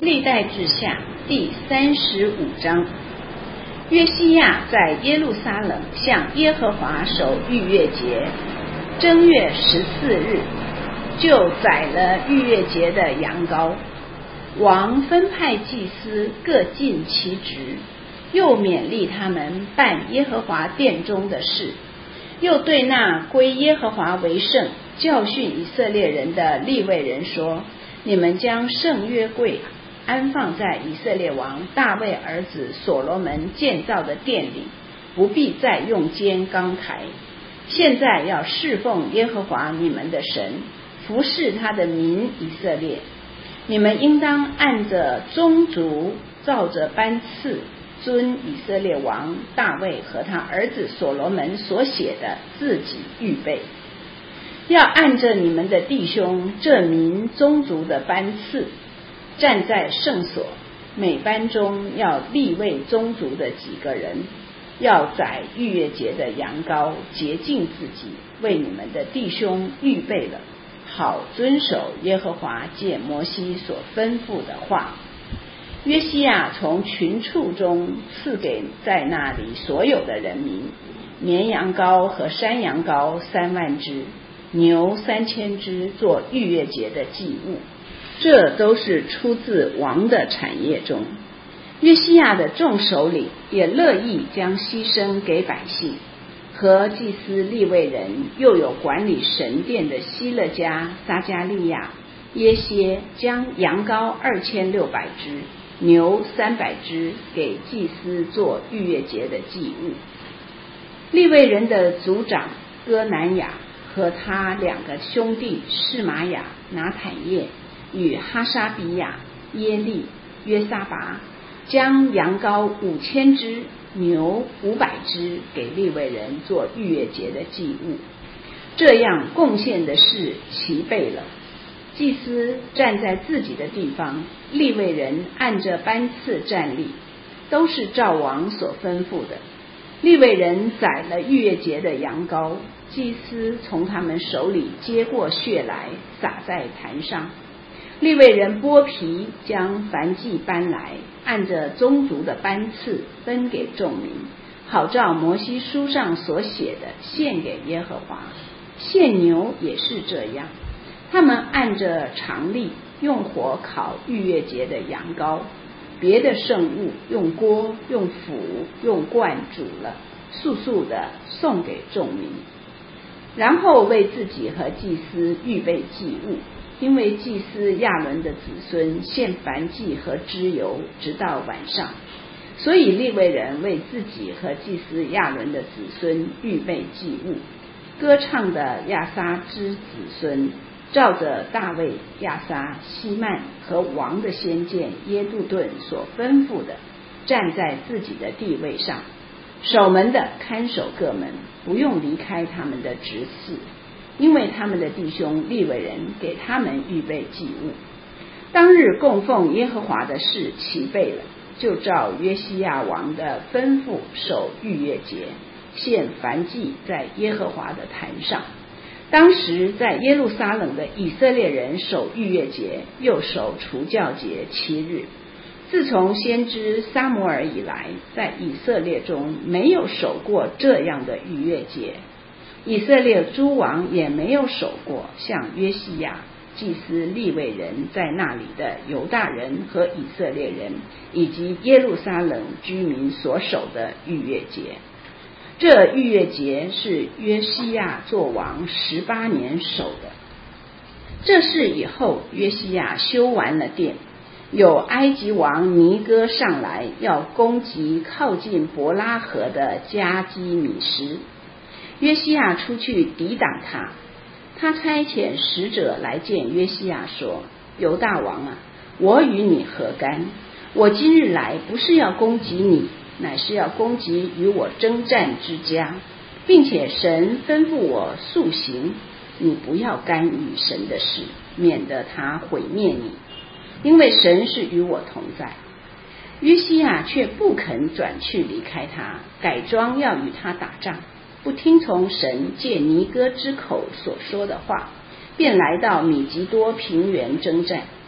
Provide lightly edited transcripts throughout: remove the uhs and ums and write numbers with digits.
历代志下第35章。约西亚在耶路撒冷向耶和华守逾越节，正月14日，就宰了逾越节的羊羔。王分派祭司各尽其职，又勉励他们办耶和华殿中的事，又对那归耶和华为圣、教训以色列人的利未人说：你们将圣约柜安放在以色列王大卫儿子所罗门建造的殿里，不必再用肩钢抬。现在要侍奉耶和华你们的神，服侍他的民以色列。你们应当按着宗族，照着班次，遵以色列王大卫和他儿子所罗门所写的自己预备。要按着你们的弟兄这民宗族的班次，站在圣所，每班中要立位宗族的几个人，要宰逾越节的羊羔，洁净自己，为你们的弟兄预备了，好遵守耶和华借摩西所吩咐的话。约西亚从群畜中赐给在那里所有的人民，绵羊羔和山羊羔3万只，牛3000只做逾越节的祭物。这都是出自王的产业中。约西亚的众首领也乐意将牺牲给百姓，和祭司利未人，又有管理神殿的希勒家、撒加利亚、耶歇，将羊羔2600只，牛300只给祭司做逾越节的祭物。利未人的族长哥南雅和他2个兄弟示玛雅、拿坦叶与哈沙比亚、耶利、约撒拔，将羊羔5000只，牛500只给利未人做逾越节的祭物。这样贡献的事齐备了。祭司站在自己的地方，利未人按着班次站立，都是照王所吩咐的。利未人宰了逾越节的羊羔，祭司从他们手里接过血来，洒在坛上。利未人剥皮，将燔祭搬来，按着宗族的班次分给众民，好照摩西书上所写的献给耶和华。献牛也是这样，他们按着常例用火烤逾越节的羊羔，别的圣物用锅、用釜、用罐煮了，速速的送给众民，然后为自己和祭司预备祭物。因为祭司亚伦的子孙献燔祭和脂油，直到晚上，所以利未人为自己和祭司亚伦的子孙预备祭物。歌唱的亚撒之子孙，照着大卫、亚撒、希曼和王的先见耶杜顿所吩咐的，站在自己的地位上。守门的看守各门，不用离开他们的职事，因为他们的弟兄利未人给他们预备祭物。当日供奉耶和华的事齐备了，就照约西亚王的吩咐守逾越节，献燔祭在耶和华的坛上。当时在耶路撒冷的以色列人守逾越节，又守除酵节7日。自从先知撒母耳以来，在以色列中没有守过这样的逾越节，以色列诸王也没有守过像约西亚、祭司利未人在那里的犹大人和以色列人以及耶路撒冷居民所守的逾越节。这逾越节是约西亚作王18年守的。这事以后，约西亚修完了殿，有埃及王尼哥上来要攻击靠近伯拉河的加基米什。约西亚出去抵挡他，他差遣使者来见约西亚说：犹大王啊，我与你何干？我今日来不是要攻击你，乃是要攻击与我征战之家，并且神吩咐我速行，你不要干预神的事，免得他毁灭你，因为神是与我同在。约西亚却不肯转去离开他，改装要与他打仗，不听从神借尼哥之口所说的话，便来到米吉多平原征战。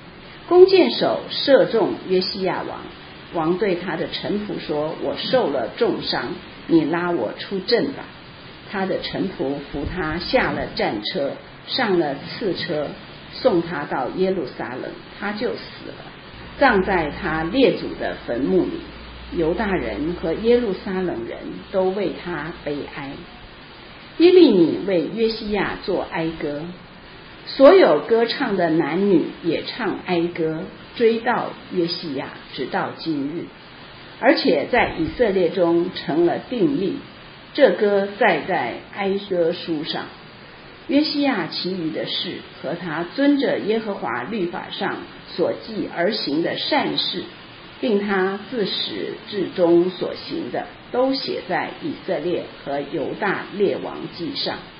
弓箭手射中约西亚王，王对他的臣仆说：我受了重伤，你拉我出阵吧。他的臣仆扶他下了战车，上了次车，送他到耶路撒冷，他就死了，葬在他列祖的坟墓里。犹大人和耶路撒冷人都为他悲哀。耶利米为约西亚作哀歌，所有歌唱的男女也唱哀歌，追悼约西亚，直到今日，而且在以色列中成了定例。这歌载在哀歌书上。约西亚其余的事和他遵着耶和华律法上所记而行的善事，并他自始至终所行的，都写在以色列和犹大列王记上。